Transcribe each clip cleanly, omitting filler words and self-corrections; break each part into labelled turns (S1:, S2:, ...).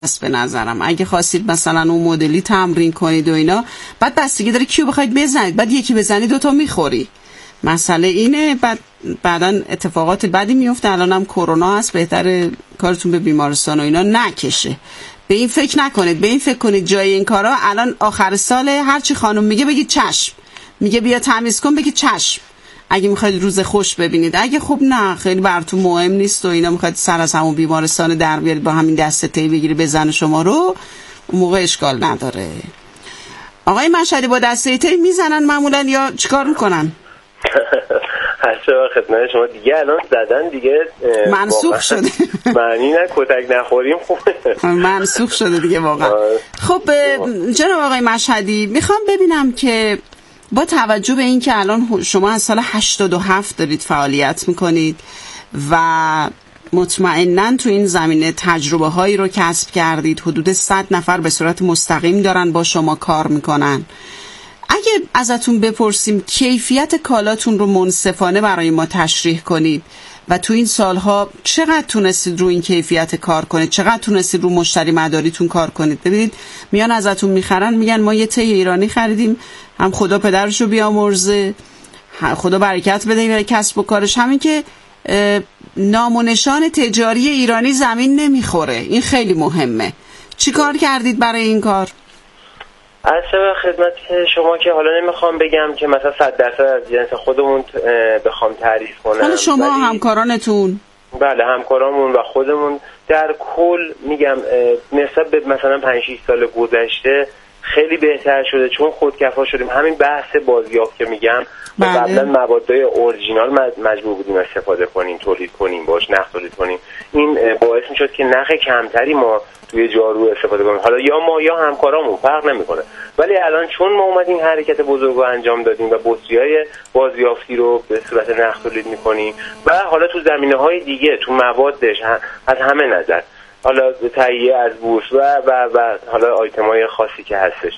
S1: به نظرم اگه خواستید مثلا اون مدلی تمرین کنید و اینا، بعد بستگی داره کیو بخواید بزنید، بعد یکی بزنید دوتا میخوری. مسئله اینه بعداً اتفاقات بدی میفته. الان هم کرونا هست، بهتره کارتون به بیمارستان و اینا نکشه. به این فکر نکنید، به این فکر کنید جای این کارا الان آخر سال هرچی خانم میگه بگید چشم، میگه بیا تمیز کن بگید چشم، اگه میخواید روز خوش ببینید. اگه خب نه خیلی براتون مهم نیست و اینا، میخواید سر از همون بیمارستان در بیارید با همین دسته تی بگیری بزن شما رو، اون موقع اشکال نداره. آقای مشهدی با دسته تی میزنن معمولا یا چیکار میکنن؟
S2: هرچه خدمت شما دیگه الان زدن دیگه
S1: منسوخ شده.
S2: معنی نه کتک نخوریم خوبه،
S1: منسوخ شده دیگه واقعا. خب جناب آقای مشهدی میخوام ببینم که با توجه به این که الان شما از سال 87 دارید فعالیت میکنید و مطمئناً تو این زمینه تجربه هایی رو کسب کردید، حدود 100 نفر به صورت مستقیم دارن با شما کار میکنن، اگه ازتون بپرسیم کیفیت کالاتون رو منصفانه برای ما تشریح کنید و تو این سالها چقدر تونستید رو این کیفیت کار کنید، چقدر تونستید رو مشتری مداریتون کار کنید. ببینید میان ازتون میخرن میگن ما یه تی ایرانی خریدیم، هم خدا پدرشو بیامرزه، خدا برکت بده برای کسب و کارش، همین که نام و نشان تجاری ایرانی زمین نمیخوره. این خیلی مهمه. چی کار کردید برای این کار؟
S2: از خدمت شما که حالا نمیخوام بگم که مثلا 100% از جنس خودمون بخوام تعریف کنم،
S1: حالا شما همکارانتون؟
S2: بله همکارامون و خودمون در کل میگم نسبت به مثلا 5-6 سال گذشته خیلی بهتر شده، چون خودکفا شدیم. همین بحث بازیافت که میگم، قبلا موادهای اورجینال مجبور بودیم استفاده کنیم، تولید کنیم، باش نخ تولید کنیم. این باعث میشد که نخ کمتری ما توی جارو استفاده کنیم، حالا یا ما یا همکارامون فرق نمیکنه. ولی الان چون ما اومدیم حرکت بزرگ رو انجام دادیم و بطری‌های بازیافتی رو به صورت نخ تولید میکنیم و حالا تو زمینه‌های دیگه تو موادش از همه نظر، حالا تهیه از بورس و حالا آیتم‌های خاصی که هستش،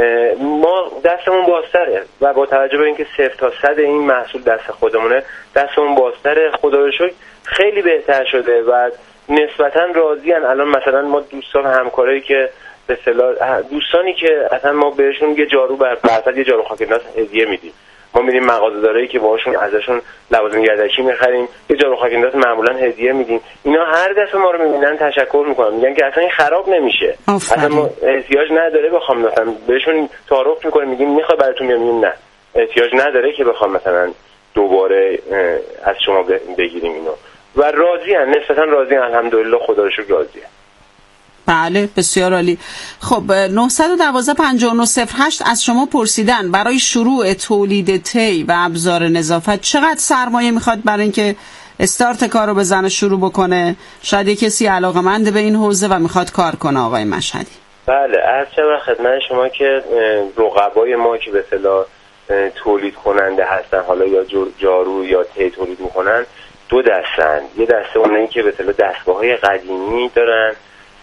S2: ما دستمون بازتره و با توجه به اینکه 0 تا 100 این محصول دست خودمونه، دستمون بازتره. خدا رو شکر خیلی بهتر شده و نسبتاً راضی‌ان. الان مثلا ما دوستان همکارایی که به اصطلاح دوستانی که اصلا ما بهشون یه جارو برصد یه جارو خاک‌انداز هدیه میدیم، ما میریم مغازه‌دارایی که باهاشون ازشون لوازم یدکی می‌خریم یه جارو خاک‌انداز معمولاً هدیه میدیم، اینا هر دفعه ما رو می‌بینن تشکر می‌کنن، میگن که اصلا این خراب نمیشه، اصلا ما احتیاج نداره بخوام، مثلا بهشون تعارف می‌کنیم میگیم میخوای براتون میگیم نه احتیاج نداره که بخوام مثلا دوباره از شما بگیریم اینو، و راضی‌ان، نسبتاً راضی‌ان، الحمدلله خدا رو شکر راضی‌ان.
S1: بله بسیار عالی. خب 912 5908 از شما پرسیدن برای شروع تولید تی و ابزار نظافت چقدر سرمایه میخواد برای اینکه استارت کار رو بزنه شروع بکنه؟ شاید یک کسی علاقه‌مند به این حوزه و میخواد کار کنه. آقای مشهدی
S2: بله عرض شد خدمت شما که رقبای ما که به اصطلاح تولید کننده هستن، حالا یا جارو یا تی تولید میکنن، دو دستن. یه دسته اونایی که به اصطلاح دستگاه‌های قدیمی دارن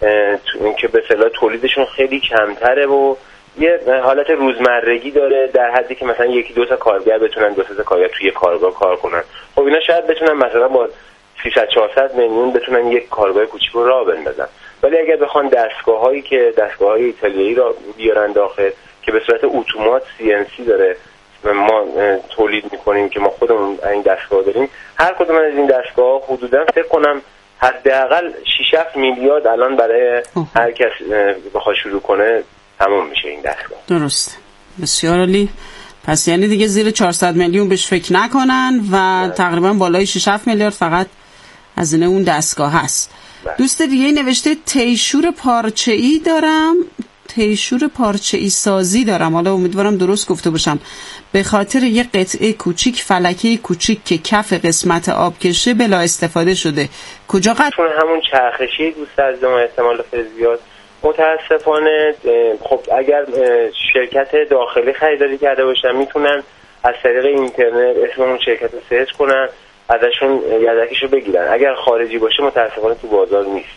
S2: که به اصطلاح تولیدشون خیلی کمتره و یه حالت روزمرگی داره، در حدی که مثلا 1-2 تا کارگر بتونن 2-3 تا کارگر توی کارگاه کار کنن. خب اینا شاید بتونن مثلا با 300-400 میلیون بتونن یک کارگاه کوچیک رو راه بندازن. ولی اگر بخوان دستگاه‌هایی که دستگاه‌های ایتالیایی را بیارن داخل که به صورت اتومات CNC داره و ما تولید می‌کنیم که ما خودمون این دستگاه داریم، هر کدوم از این دستگاه‌ها حدوداً فکر کنم حداقل 6-7 میلیارد الان برای هر کس بخواد شروع کنه تمام میشه این دستگاه.
S1: درست، بسیار عالی. پس یعنی دیگه زیر 400 میلیون بهش فکر نکنن و تقریبا بالای 6-7 میلیارد فقط هزینه اون دستگاه هست. دوست دیگه نوشته تیشور پارچه‌ای دارم، تیشور پارچه‌ای سازی دارم، حالا امیدوارم درست گفته باشم، به خاطر یه قطعه کوچیک فلکه کوچیک که کف قسمت آبکشه بلا استفاده شده، کجا
S2: چون همون چرخشی دوست از ما احتمال زیاد متاسفانه. خب اگر شرکت داخلی خریداری کرده باشن میتونن از طریق اینترنت اسم اون شرکت رو سرچ کنن، ازشون یدکیشو بگیرن. اگر خارجی باشه متاسفانه تو بازار نیست.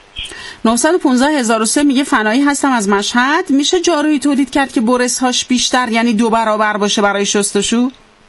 S1: 915 میگه فنایی هستم از مشهد، میشه جارویی تولید کرد که برس‌هاش بیشتر یعنی 2 برابر باشه برای شستشو؟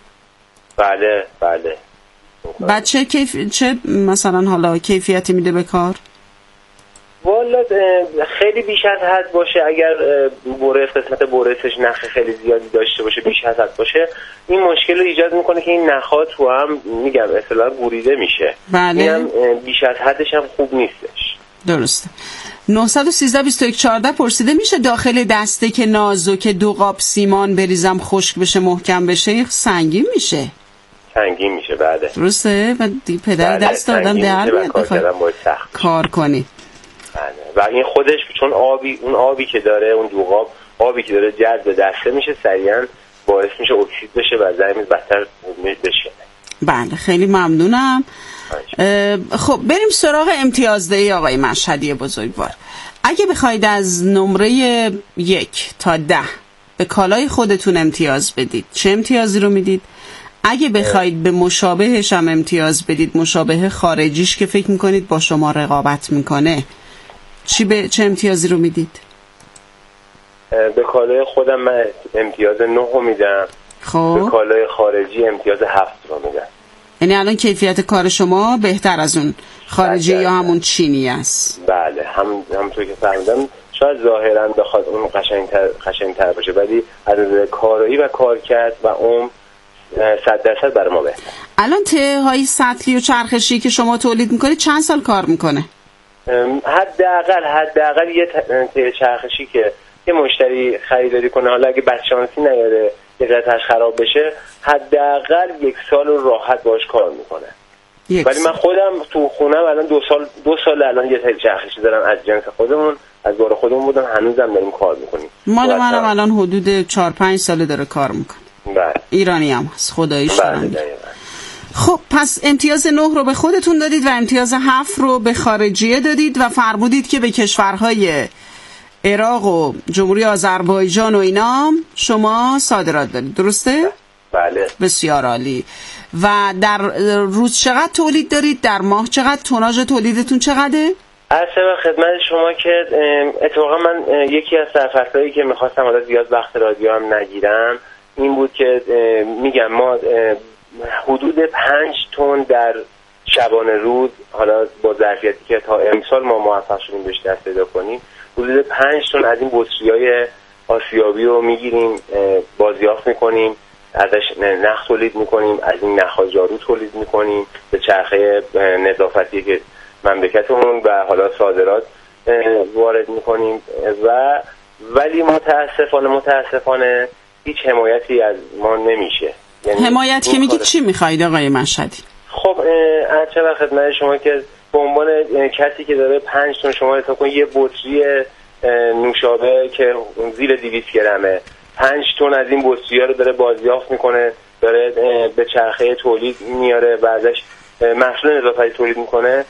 S2: بله بله.
S1: بعد چه مثلا حالا کیفیتی میده به کار؟
S2: والا خیلی بیش از حد باشه، اگر قسمت بورسش نخ خیلی زیادی داشته باشه، بیش از حد باشه، این مشکل رو ایجاد میکنه که این نخا تو هم میگم اصطلاحاً بریده میشه.
S1: بله.
S2: اینم بیش از حدش هم خوب نیستش.
S1: درسته. 913-21-14 پرسیده میشه داخل دسته که نازک 2 قاب سیمان بریزم خشک بشه محکم بشه سنگین میشه.
S2: سنگین میشه بعد.
S1: درسته و پدر
S2: بله.
S1: دست آدم در میاد کار کنی.
S2: و این خودش چون اون آبی که داره، اون 2 قاب آبی که داره جذب دسته میشه، سریعا باعث میشه اکسید بشه و زمین بدتر بشه.
S1: بله خیلی ممنونم. خب بریم سراغ امتیازدهی آقای مشهدی بزرگوار. اگه بخواید از نمره 1 تا 10 به کالای خودتون امتیاز بدید، چه امتیازی رو میدید؟ اگه بخواید به مشابهش هم امتیاز بدید، مشابه خارجیش که فکر میکنید با شما رقابت میکنه، چه امتیازی رو میدید؟
S2: به کالای خودم من امتیاز 9 رو میدم.
S1: خب
S2: به کالای خارجی امتیاز 7 رو میدم.
S1: یعنی الان کیفیت کار شما بهتر از اون خارجی یا همون چینی است؟
S2: بله همونطور که فهمیدم شاید ظاهرا بخواد اون قشنگتر باشه، ولی از نظر کارایی و کارکرد و اون 100% برای ما بهتر.
S1: الان ته های سطلی و چرخشی که شما تولید میکنید چند سال کار میکنه؟
S2: حداقل یه ته چرخشی که یه مشتری خریداری کنه، حالا اگه بدشانسی نیاره یه قطعش خراب بشه، حداقل 1 سال راحت باش کار میکنه. ولی من خودم تو خونم الان 2 سال الان یه ته چرخشی دارم از جنس خودمون، از بار خودمون بودم، هنوزم داریم کار میکنیم.
S1: منم الان حدود 4-5 ساله داره کار میکنه.
S2: بله.
S1: ایرانی هم هست خداییش.
S2: بله.
S1: خب پس امتیاز 9 رو به خودتون دادید و امتیاز 7 رو به خارجیه دادید و فرمودید که به کشورهای عراق و جمهوری آذربایجان و اینا شما صادرات دارید، درسته؟
S2: بله.
S1: بسیار عالی. و در روز چقدر تولید دارید؟ در ماه چقدر؟ توناژ تولیدتون چقدره؟
S2: اصلا خدمت شما که اتفاقا من یکی از سرفصلایی که میخواستم حالا زیاد وقت رادیو هم نگیرم این بود که میگم ما حدود 5 تن در شبانه روز، حالا با ظرفیتی که تا امسال ما موفق شدیم بهش دست پیدا کنیم، حدود 5 تن از این بطری‌های آسیابی رو میگیریم، بازیافت میکنیم، ازش نخ تولید میکنیم، از این نخ‌ها جارو تولید میکنیم، به چرخه نظافتی که مملکتمون و حالا صادرات وارد میکنیم ولی متاسفانه هیچ حمایتی از ما نمیشه.
S1: یعنی حمایت که میگید چی میخواید آقای مشهدی؟
S2: خب چرا خدمت شما که به عنوان کسی که داره 5 تن، شما حساب کنید یه بطری نوشابه که زیر 200 گرمه 5 تن از این بطری‌ها رو داره بازیافت میکنه، داره به چرخه تولید میاره و ازش محصول نظافتی تولید میکنه.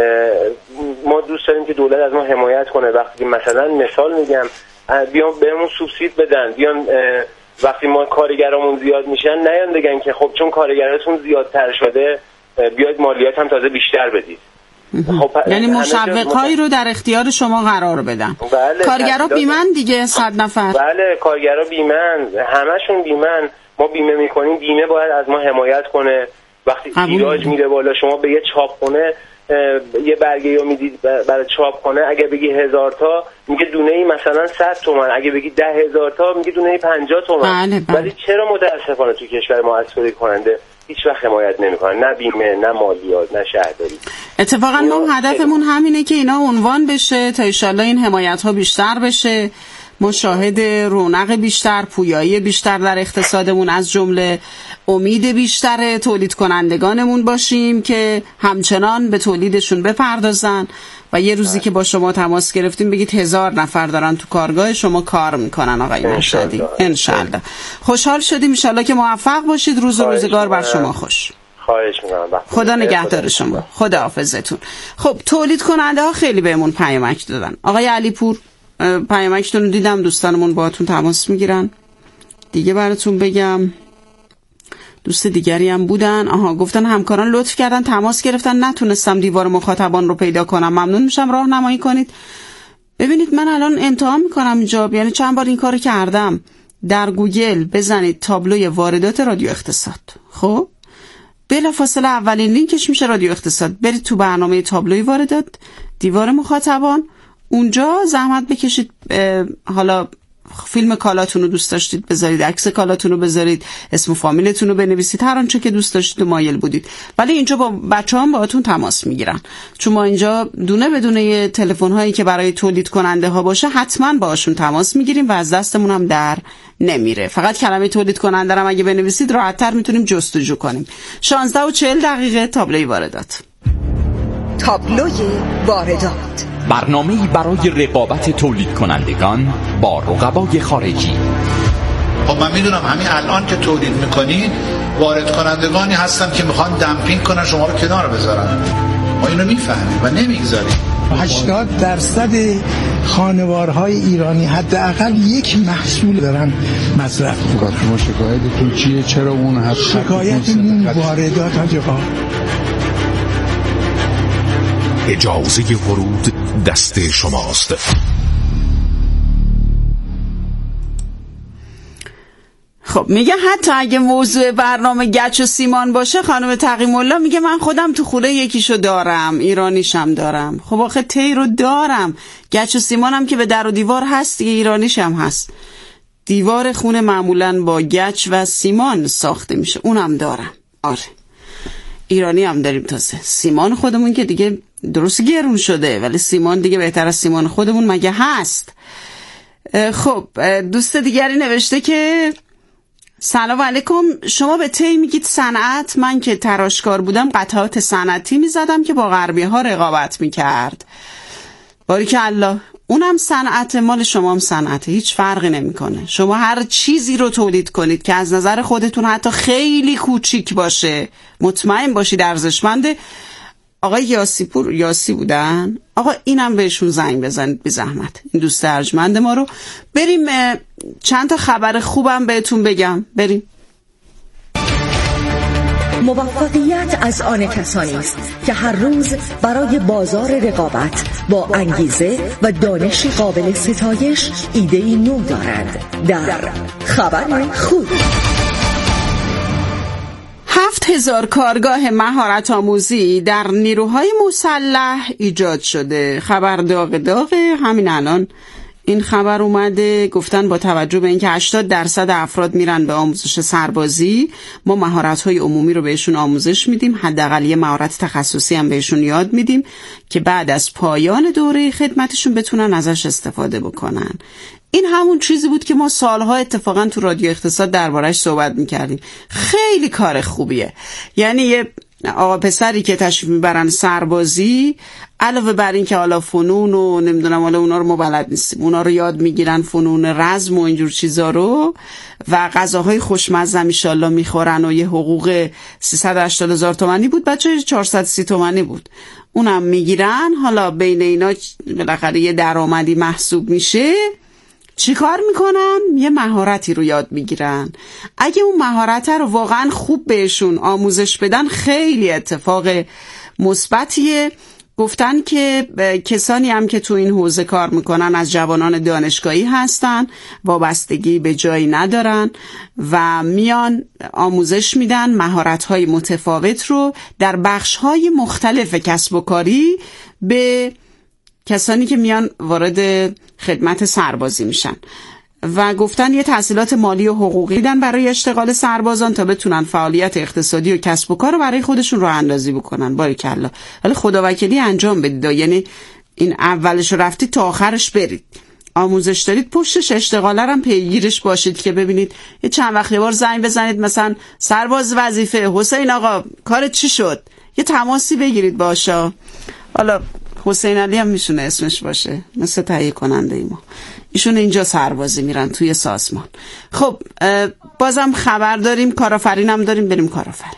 S2: ما دوست داریم که دولت از ما حمایت کنه. وقتی مثلا مثال میگم بیان بهمون سوبسید بدن، بیان وقتی ما کارگرامون زیاد میشن نیان بگن که خب چون کارگراتون زیادتر شده بیاید مالیات هم تازه بیشتر بدید.
S1: خب یعنی مشوقایی رو در اختیار شما قرار بدن.
S2: بله،
S1: کارگرا بیمن دیگه 100 نفر.
S2: بله کارگرا بیمن، همشون بیمن. ما بیمه میکنیم، بیمه باید از ما حمایت کنه. وقتی تیراژ میره بالا، شما به یه چاپخونه یه برگه رو میدید برای چاپ کنه، اگه بگی 1000 تا میگه دونه‌ای مثلا 100 تومان، اگه بگی 10,000 تا میگه دونه‌ای 50 تومان.
S1: بله.
S2: ولی چرا متاسفانه تو کشور ما از تولید کننده هیچ وقت حمایت نمیکنن؟ نه بیمه، نه مالیات، نه شهرداری.
S1: اتفاقا ما هدفمون همینه که اینا عنوان بشه تا ان شاءالله این حمایت ها بیشتر بشه، ما شاهد رونق بیشتر، پویایی بیشتر در اقتصادمون از جمله امید بیشتر تولید کنندگانمون باشیم که همچنان به تولیدشون بپردازن و یه روزی که با شما تماس گرفتیم بگید 1000 نفر دارن تو کارگاه شما کار میکنن آقای مشهدی. انشالله. خوشحال شدیم، انشالله که موفق باشید. روز و روزگار بر شما خوش.
S2: خواهش می‌کنم.
S1: خدا نگهدار شما. خدا حافظتون. خب تولید کننده ها خیلی بهمون پیامک دادن. آقای علیپور پیامکتون رو دیدم، دوستانمون باهاتون تماس میگیرن. دیگه براتون بگم دوست دیگری هم بودن. گفتن همکاران لطف کردن تماس گرفتن، نتونستم دیوار مخاطبان رو پیدا کنم، ممنون میشم راهنمایی کنید. ببینید من الان امتحان میکنم اینجا، یعنی چند بار این کارو کردم. در گوگل بزنید تابلوی واردات رادیو اقتصاد، خب بلافاصله اولین لینکش میشه رادیو اقتصاد. برید تو برنامه تابلوی واردات، دیوار مخاطبان، اونجا زحمت بکشید، حالا فیلم کالاتون رو دوست داشتید بذارید، عکس کالاتون رو بذارید، اسم و فامیلتون رو بنویسید، هر آنچه که دوست داشتید و مایل بودید. ولی اینجا با بچه‌ها باهاتون تماس میگیرن، چون ما اینجا دونه بدونه تلفن هایی که برای تولید کننده ها باشه حتما باهاشون تماس میگیریم و از دستمون هم در نمیره. فقط کلمه تولید کننده رو اگه بنویسید راحت‌تر میتونیم جستجو کنیم. 16:40 تابلوی واردات.
S3: تابلوی واردات،
S4: برنامه‌ای برای رقابت تولید کنندگان با رقبای خارجی.
S5: خب من میدونم همین الان که تولید میکنین وارد کنندگانی هستن که میخوان دمپینگ کنن شما رو کنار بذارن. ما اینو میفهمیم و نمیگذاریم.
S6: 80% خانوارهای ایرانی حداقل یک محصول دارن مصرف میکنن.
S7: شما شکایتتون چیه؟ چرا اون هست؟
S6: شکایتمون واردات آقا.
S8: اجازه ورود دست شماست.
S1: خب میگه حتی اگه موضوع برنامه گچ و سیمان باشه، خانم تقی‌الله میگه من خودم تو خونه یکیشو دارم، ایرانیشم دارم. خب آخه تی رو دارم، گچ و سیمانم که به در و دیوار هست دیگه، ایرانیشم هست. دیوار خونه معمولاً با گچ و سیمان ساخته میشه، اونم دارم. آره ایرانی هم داریم. تازه سیمان خودمون که دیگه درست گرون شده، ولی سیمان دیگه بهتر از سیمان خودمون مگه هست؟ خب دوست دیگری نوشته که سلام علیکم، شما به تی میگید صنعت، من که تراشکار بودم قطعات صنعتی میزدم که با غربی ها رقابت میکرد. باریکالله، اونم صنعت، مال شما هم صنعته، هیچ فرقی نمیکنه. شما هر چیزی رو تولید کنید که از نظر خودتون حتی خیلی کوچیک باشه، مطمئن باشید ارزشمنده. آقای یاسی بودن، آقا اینم بهشون زنگ بزنید بی زحمت، این دوست ارجمند ما رو. بریم چند تا خبر خوبم بهتون بگم. بریم.
S3: موفقیت از آن کسانی است که هر روز برای بازار رقابت با انگیزه و دانش قابل ستایش ایده‌ای نو دارند. در خبر خوب،
S1: 7000 کارگاه مهارت آموزی در نیروهای مسلح ایجاد شده. خبر داغه همین الان این خبر اومده. گفتن با توجه به اینکه 80% افراد میرن به آموزش سربازی، ما مهارت‌های عمومی رو بهشون آموزش میدیم، حداقل یه مهارت تخصصی هم بهشون یاد میدیم که بعد از پایان دوره خدمتشون بتونن ازش استفاده بکنن. این همون چیزی بود که ما سالها اتفاقا تو رادیو اقتصاد دربارش صحبت میکردیم. خیلی کار خوبیه. یعنی یه آقا پسری که تشریف میبرن سربازی، علاوه بر این که حالا فنون و نمیدونم حالا اونا رو ما بلد نیستیم، اونا رو یاد میگیرن، فنون رزم و اینجور چیزا رو، و غذاهای خوشمزه ان شاءالله میخورن و یه حقوق 380,000 تومانی بود، بچه 430 تومانی بود، اونم میگیرن. حالا بین اینا بالاخره یه درآمدی محسوب میشه. چی کار میکنن؟ یه مهارتی رو یاد میگیرن. اگه اون مهارت رو واقعا خوب بهشون آموزش بدن، خیلی اتفاق مثبتیه. گفتن که کسانی هم که تو این حوزه کار میکنن از جوانان دانشگاهی هستن، وابستگی به جایی ندارن و میان آموزش میدن مهارت‌های متفاوت رو در بخش‌های مختلف کسب و کاری به کسانی که میان وارد خدمت سربازی میشن. و گفتن یه تحصیلات مالی و حقوقی دن برای اشتغال سربازان تا بتونن فعالیت اقتصادی و کسب و کار رو برای خودشون راه اندازی بکنن. باریکالله. ولی خداوکیلی انجام بدید، یعنی این اولش رو رفتید تا آخرش برید، آموزش دارید، پشتش اشتغاله هم پیگیرش باشید که ببینید یه چند وقت یه بار زنگ بزنید، مثلا سرباز وظیفه حسین آقا کارت چی شد، یه تماسی بگیرید باشا. حالا حسین علی هم میشونه اسمش باشه، مثل تهیه کننده ای ما، ایشون اینجا سربازی میرن توی سازمان. خب بازم خبر داریم، کارآفرین هم داریم. بریم کارآفرین.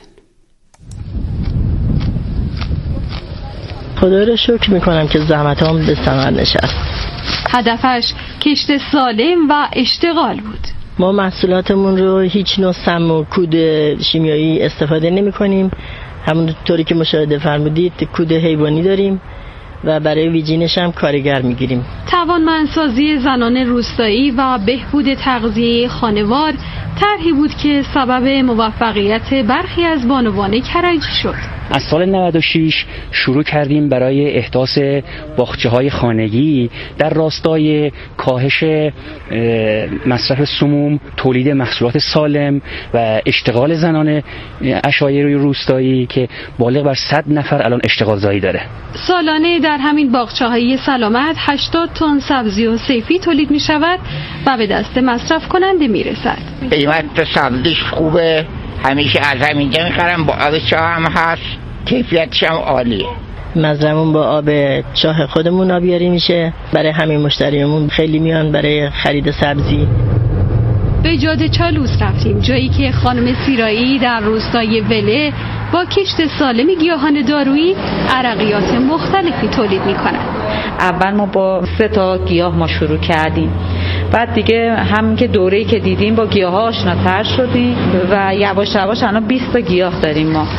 S9: خدا رو شکر میکنم که زحمتام به ثمر نشست.
S10: هدفش کشت سالم و اشتغال بود.
S9: ما محصولاتمون رو هیچ نوع سم و کود شیمیایی استفاده نمی کنیم، همونطوری که مشاهده فرمودید کود حیوانی داریم و برای ویجینش هم کارگر میگیریم.
S10: توانمندسازی زنان روستایی و بهبود تغذیه خانوار طرحی بود که سبب موفقیت برخی از بانوان کرجی شد.
S11: از سال 96 شروع کردیم برای احداث باغچه‌های خانگی در راستای کاهش مصرف سموم، تولید محصولات سالم و اشتغال زنان عشایر روستایی که بالغ بر 100 نفر الان اشتغال زایی داره.
S10: سالانه در همین باغچه‌های سلامت 80 تن سبزی و صیفی تولید می شود و به دست مصرف کننده می رسد.
S12: قیمت سبزیش خوبه، همیشه از همینجا میخرم، با آب چاه هم هست، کیفیتش هم عالیه.
S9: مزرعمون با آب چاه خودمون آبیاری میشه، برای همین مشتریمون خیلی میان برای خرید سبزی.
S10: به جاده چالوس رفتیم، جایی که خانم سیرایی در روستای وله با کشت سالم گیاهان دارویی عرقیات مختلفی تولید میکنند.
S13: اول ما با 3 تا گیاه ما شروع کردیم، بعد دیگه همین که دوره‌ای که دیدیم با گیاها آشناتر شدیم و یواش یواش الان 20 تا گیاه داریم ما.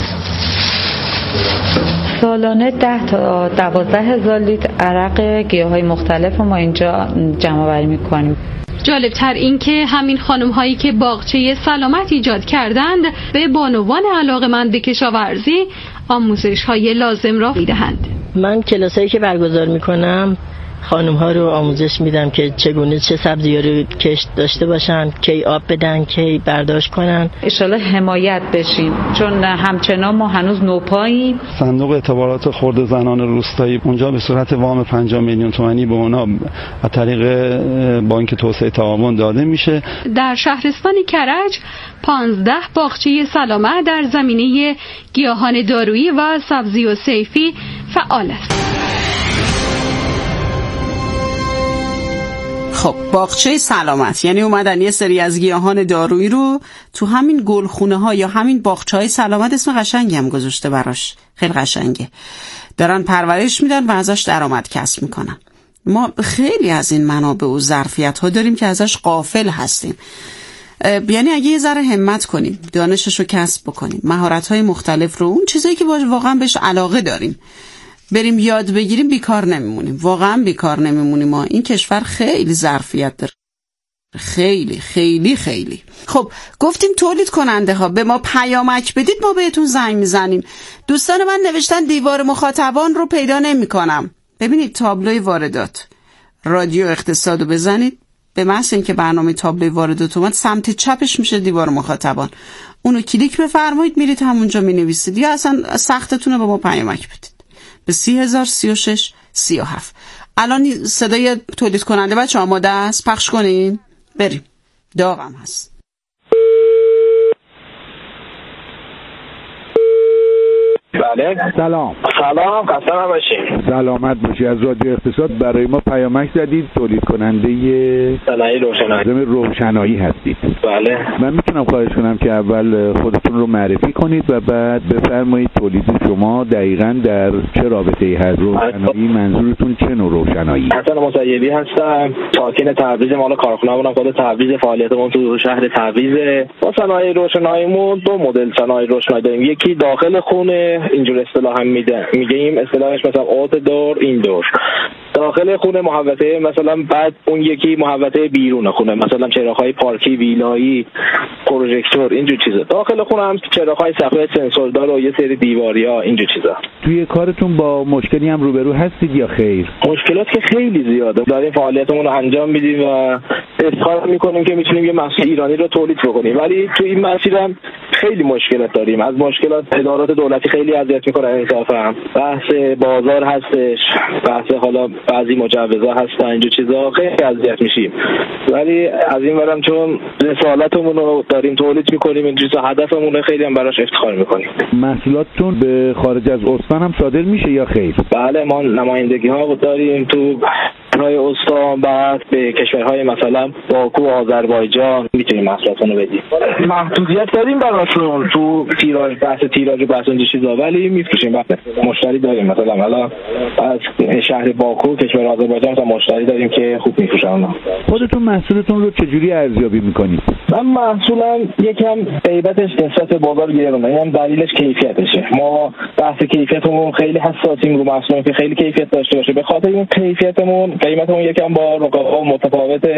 S13: سالانه 10 تا 12 هزار لیتر عرق گیاهای مختلف ما اینجا جمع آوری میکنیم.
S10: جالبتر این که همین خانم هایی که باغچه سلامت ایجاد کردند به بانوان علاقه‌مند به کشاورزی آموزش های لازم را میدهند.
S9: من کلاسایی که برگزار میکنم خانم ها رو آموزش میدم که چگونه چه سبزی رو کشت داشته باشن، کی آب بدن، کی برداشت کنن.
S13: انشالله حمایت بشیم چون همچنان ما هنوز نوپاییم.
S14: صندوق اعتبارات خرد زنان روستایی اونجا به صورت وام 50 میلیون تومانی به اونا از طریق بانک توسعه تعاون داده میشه.
S10: در شهرستان کرج 15 باغچه سلامت در زمینه گیاهان دارویی و سبزی و صیفی فعال است.
S1: خب باغچه سلامت یعنی اومدن یه سری از گیاهان دارویی رو تو همین گلخونه ها یا همین باغچه های سلامت، اسم قشنگی هم گذاشته براش، خیلی قشنگه، دارن پرورش میدن و ازش درآمد کسب میکنن. ما خیلی از این منابع و ظرفیت ها داریم که ازش غافل هستیم. یعنی اگه یه ذره همت کنیم، دانشش رو کسب بکنیم، مهارت های مختلف رو، اون چیزایی که واقعا بهش علاقه داریم بریم یاد بگیریم، بیکار نمیمونیم، واقعا بیکار نمیمونیم. ما این کشور خیلی ظرفیت داره، خیلی خیلی خیلی. خب گفتیم تولید کننده ها به ما پیامک بدید، ما بهتون زنگ میزنیم. دوستان من نوشتن دیوار مخاطبان رو پیدا نمی کنم. ببینید تابلوی واردات رادیو اقتصاد رو بزنید، به محض اینکه برنامه تابلوی واردات اومد سمت چپش میشه دیوار مخاطبان، اونو کلیک بفرمایید میرید همونجا مینویسید یا اصلا سختتونه به ما پیامک بدید به 30,036 37. الان صدای تولید کننده بچه آماده است، پخش کنیم بریم، داغم هست.
S15: بله
S16: سلام.
S15: خسته نباشید.
S16: سلامت باشی. از رادیو اقتصاد برای ما پیامک زدید، تولید کننده
S15: صنایع
S16: روشنایی هستید.
S15: بله.
S16: من میتونم خواهش کنم که اول خودتون رو معرفی کنید و بعد بفرمایید تولید شما دقیقاً در چه رابطه‌ای هست؟ روشنایی منظورتون چه نوع روشنایی؟
S15: حسن مصیبی هستم، ساکن تبریز. مال کارخونه‌مون خود تبریز، فعالیتمون تو شهر تبریز. ما صنایع روشناییمون 2 مدل صنایع روشنایی داریم. یکی داخل خونه، اینجور اصطلاح هم میگیم، اصطلاحش مثلا اوت دور این دور، داخل خونه محوطه، مثلا بعد اون یکی محوطه بیرون خونه، مثلا چراغ‌های پارکی، ویلایی، پروژکتور، اینجور چیزا. داخل خونه هم چراغ‌های صفحه سنسوردار و یه سری دیواریا، اینجور چیزا.
S16: توی کارتون با مشکلی هم روبرو هستید یا خیر؟
S15: مشکلات که خیلی زیاده. داریم فعالیتمون رو انجام میدیم و اظهار میکنیم که میتونیم یه محصول ایرانی رو تولید بکنیم، ولی تو این مسیر هم خیلی مشکلات داریم. از مشکلات ادارات دولتی خیلی اذیت میکنن، انصافا بحث بازار هستش، بحث حالا بعضی مجوزا هستن، اینجور چیزا خیلی اذیت میشیم. ولی از این ورم چون رسالتمون رو داریم تولید میکنیم، این چیزا هدفمون رو خیلی هم براش افتخار میکنیم.
S16: محصولاتتون به خارج از استان هم صادر میشه یا خیر؟
S15: بله، ما نمایندگی ها داریم تو رای استان، بعد به کشورهای مثلا باکو، آذربایجان میتونیم محصولاتونو بدیم. محدودیت داریم براشون تو تیراژ، بحث تیراژ و بحث این چیزا، ولی میفروشیم. مشتری داریم، مثلا الان از شهر باکو، کشور آذربایجان تا مشتری داریم که خوب میفروشن.
S16: خودتون محصولتون رو چجوری ارزیابی میکنید؟
S15: من محصولم یکم قیمتش نسبت بازار گرونه، یعنی دلیلش کیفیتشه. ما بحث کیفیتمون خیلی حساسیم رو محصولمون که خیلی کیفیت داشته باشه. به خاطر این قیمتمون یکم با رقبا متفاوته، ولی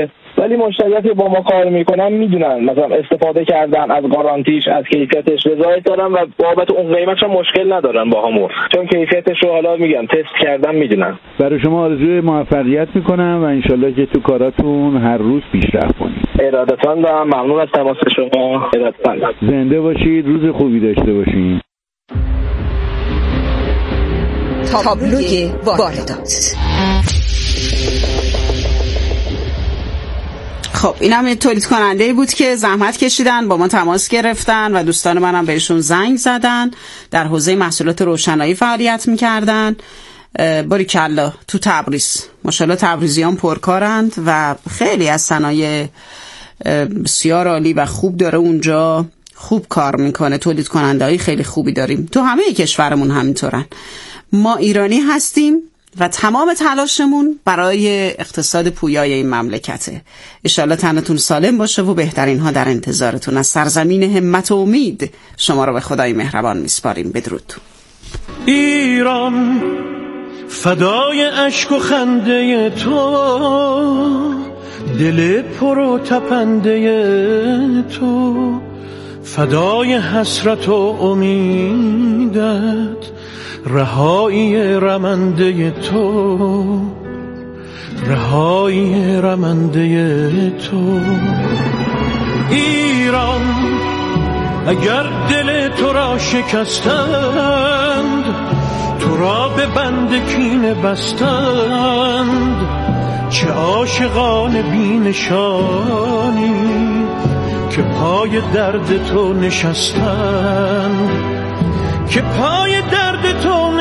S15: ولی مشتریاتی با ما کار میکنن میدونن مثلا استفاده کردن از گارانتیش، از کیفیتش رضایت دارن و بابت اون قیمتش مشکل ندارن با همون، چون کیفیتش رو حالا میگم تست کردن میدونن.
S16: برای شما آرزوی موفقیت میکنم و انشالله که تو کاراتون هر روز پیشرفت کنید.
S15: ارادتاً و ممنون از تماس شما. ارادتاً.
S16: زنده باشید، روز خوبی داشته باشید.
S3: تابلوی واردات.
S1: خب این هم تولید کننده بود که زحمت کشیدن، با ما تماس گرفتن و دوستان منم بهشون زنگ زدن. در حوزه محصولات روشنایی فعالیت میکردن. باریکلا تو تبریز، ماشاءالله تبریزیان پرکارند و خیلی از صنایع بسیار عالی و خوب داره اونجا، خوب کار میکنه. تولید کننده های خیلی خوبی داریم تو همه کشورمون همینطورن. ما ایرانی هستیم و تمام تلاشمون برای اقتصاد پویای این مملکته. انشالله تنتون سالم باشه و بهترین ها در انتظارتون. از سرزمین همت و امید شما رو به خدای مهربان میسپاریم. بدرود.
S17: ایران فدای اشک و خنده تو، دل پر و تپنده تو، فدای حسرت و امیدت، رهایی رمنده تو، رهایی رمنده تو. ایران اگر دل تو را شکستند، تو را به بند کینه بستند، چه عاشقان بی‌نشانی که پای درد تو نشستند، که پای درد تو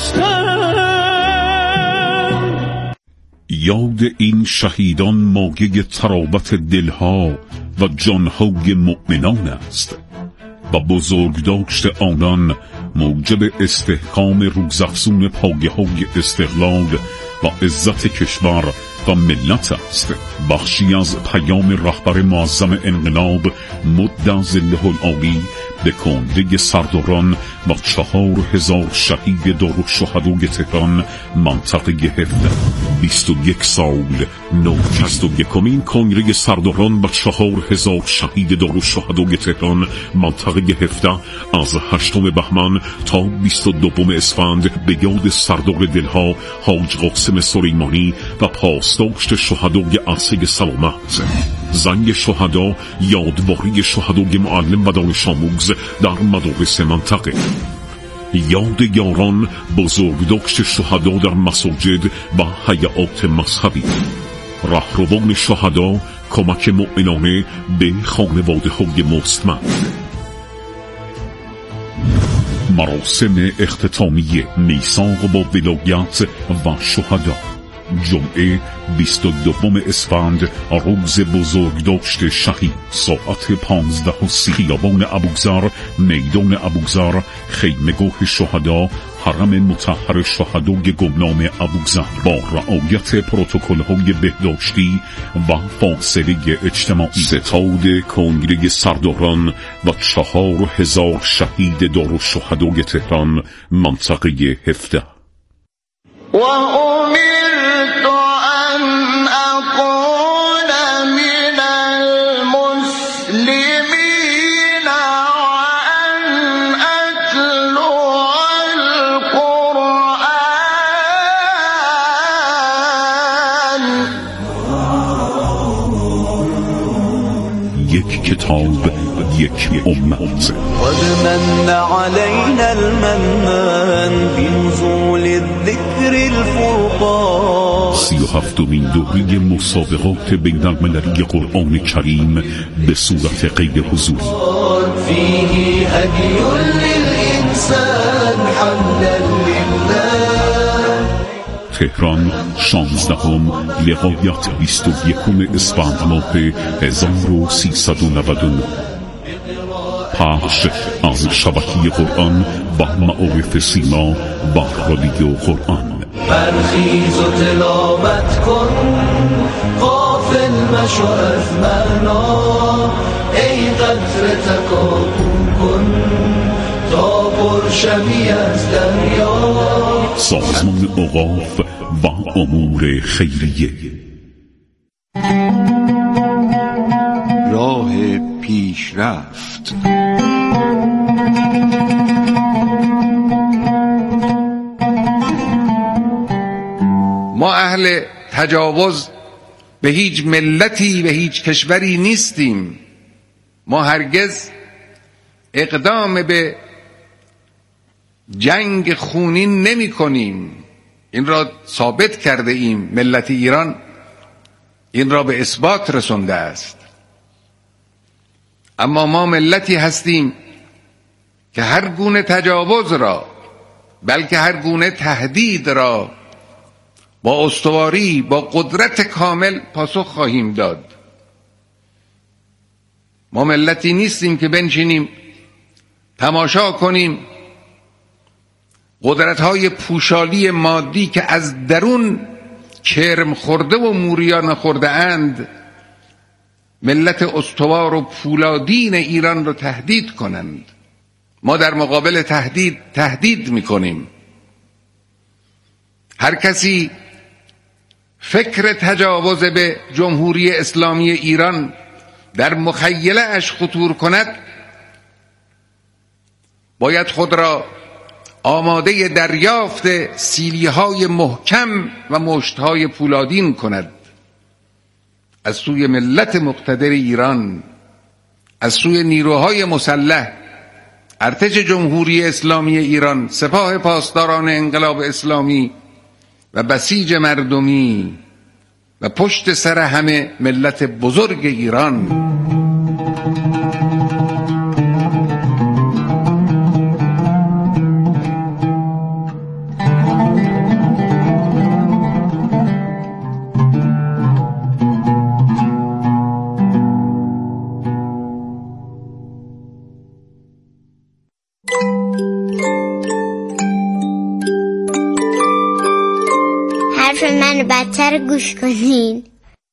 S17: نشستند.
S8: یاد این شهیدان مایه ترابت دلها و جانهای مؤمنان است و بزرگداشت آنان موجب استحکام روزافزون پایه‌های استقلال و عزت کشور و ملت است. بخشی از پیام رهبر معظم انقلاب مد ظله العالی به کنده سرداران و 4000 شهید دارالشهدای تهران منطقه 17. 21 سال نوجست. 21مین کنگره سرداران و 4000 شهید دارالشهدای تهران منطقه 17 از 8 بهمن تا 22 اسفند به یاد سردار دلها حاج قاسم سلیمانی و پاسداشت شهدای عرصه سلامت. زنگ شهدا، یادواری شهدای معلم و دانش آموز در مدارس منطقه. یاد یاران بزرگداشت شهدا در مساجد و هیئات مذهبی. رهروان شهدا، کمک مؤمنانه به خانواده‌های مستمند. مراسم اختتامی میثاق با ولایت و شهدا. جمعه 22 اسفند روز بزرگداشت شهید، ساعت 15:30 خیابان ابوذر، میدان ابوذر، خیمه‌گاه شهدا، حرم مطهر شهدای گمنام ابوذر، با رعایت پروتکل‌های بهداشتی و فاصله اجتماعی. ستاد کنگره سرداران و 4000 شهید دارالشهدای تهران منطقه 17. یک کتاب، یک امت.
S18: قد من علينا المنان بنزول الذكر الفرقان.
S8: 37مین دوره مسابقات بین المللی قرآن کریم به صورت غیر حضوری.
S18: فيه هدي للإنسان حمدا لله.
S8: تهران 16 لغایت 21 اسفند ماه 1399. پخش از شبکه قرآن و معارف سیما و رادیو قرآن.
S18: برخیز و تلاوت کن، غافل مشو از معنا، ای قطره تکاپو کن تا پرشوی از دریا.
S8: سازمان اوقاف و امور خیریه.
S19: پیشرفت. ما اهل تجاوز به هیچ ملتی، به هیچ کشوری نیستیم. ما هرگز اقدام به جنگ خونین نمی کنیم. این را ثابت کرده ایم. ملت ایران این را به اثبات رسونده است. اما ما ملتی هستیم که هر گونه تجاوز را، بلکه هر گونه تهدید را با استواری، با قدرت کامل پاسخ خواهیم داد. ما ملتی نیستیم که بنشینیم تماشا کنیم قدرت‌های پوشالی مادی که از درون کرم خورده و موریان خورده اند ملت استوار و پولادین ایران را تهدید کنند. ما در مقابل تهدید می‌کنیم. هر کسی فکر تجاوز به جمهوری اسلامی ایران در مخیله اش خطور کند باید خود را آماده دریافت سیلی‌های محکم و مشت‌های پولادین کند از سوی ملت مقتدر ایران، از سوی نیروهای مسلح، ارتش جمهوری اسلامی ایران، سپاه پاسداران انقلاب اسلامی و بسیج مردمی و پشت سر همه ملت بزرگ ایران.
S20: حرف من بدتر گوش کنین.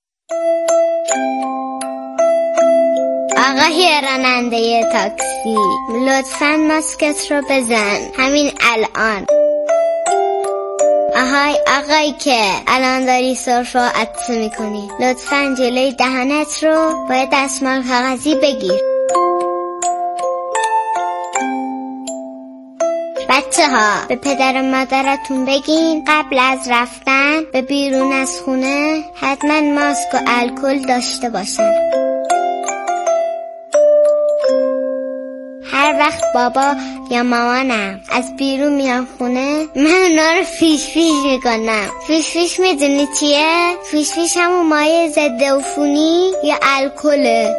S20: آقای راننده تاکسی، لطفاً ماسکت رو بزن همین الان. آقای که الان داری سرفه و عطسه میکنی، لطفاً جلوی دهنت رو با دستمال کاغذی بگیر. بچه ها به پدر و مادرتون بگین قبل از رفتن به بیرون از خونه حتما ماسک و الکل داشته باشن. هر وقت بابا یا مامانم از بیرون میان خونه من اونا رو فیش میکنم. فیش میدونی چیه؟ فیش همون مایع ضد عفونی یا الکله.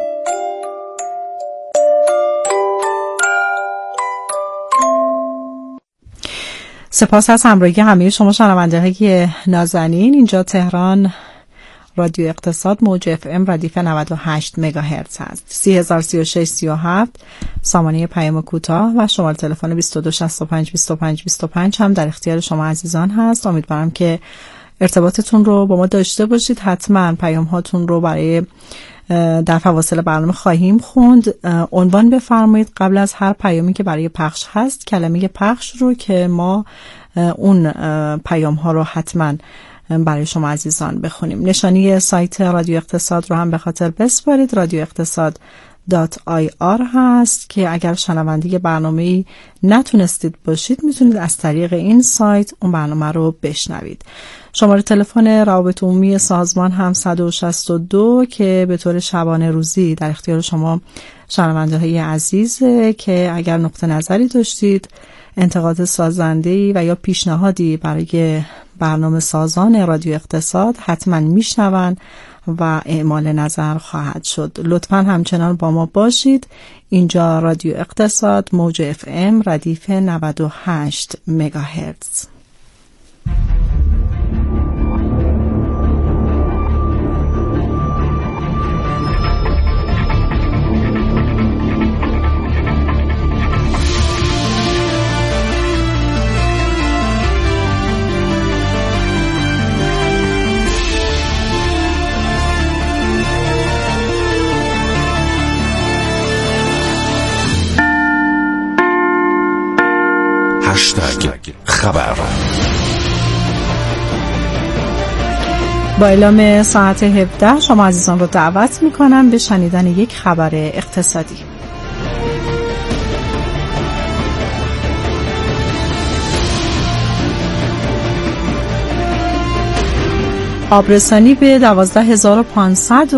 S2: سپاس از همراهی همه شما شنونده‌های نازنین. اینجا تهران، رادیو اقتصاد، موج FM ردیف 98 مگاهرتز هست. 303637 سامانه پیام کوتاه و شماره تلفن 2265252525 هم در اختیار شما عزیزان هست. امیدوارم که ارتباطتون رو با ما داشته باشید. حتما پیام هاتون رو برای در فواصل برنامه خواهیم خوند. عنوان بفرمایید قبل از هر پیامی که برای پخش هست، کلمه پخش رو که ما اون پیام ها رو حتما برای شما عزیزان بخونیم. نشانی سایت رادیو اقتصاد رو هم به خاطر بسپارید. رادیو اقتصاد .ir هست که اگر شنونده برنامه‌ای نتونستید باشید میتونید از طریق این سایت اون برنامه رو بشنوید. شماره تلفن روابط عمومی سازمان هم 162 که به طور شبانه روزی در اختیار شما شنونده های عزیزه که اگر نقطه نظری داشتید، انتقاد سازنده‌ای و یا پیشنهادی برای برنامه سازان رادیو اقتصاد حتما میشنون و اعمال نظر خواهد شد. لطفاً همچنان با ما باشید. اینجا رادیو اقتصاد، موج FM ردیف 98 مگاهرتز. خبر.
S21: با اعلام ساعت 17 شما عزیزان رو دعوت میکنم به شنیدن یک خبر اقتصادی. آبرسانی به 12500